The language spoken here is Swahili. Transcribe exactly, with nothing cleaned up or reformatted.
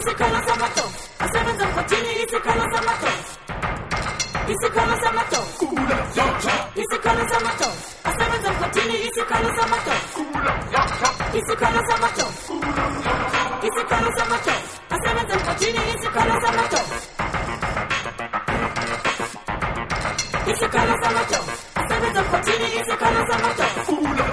Isikalo Samato, asebenza mkotini Isikalo Samato. Isikalo Samato, Kula Yata, Isikalo Samato, asebenza mkotini Isikalo Samato. Kula Yata, Isikalo Samato, Isikalo Samato, asebenza mkotini Isikalo Samato. Isikalo Samato, asebenza mkotini Isikalo Samato. Kula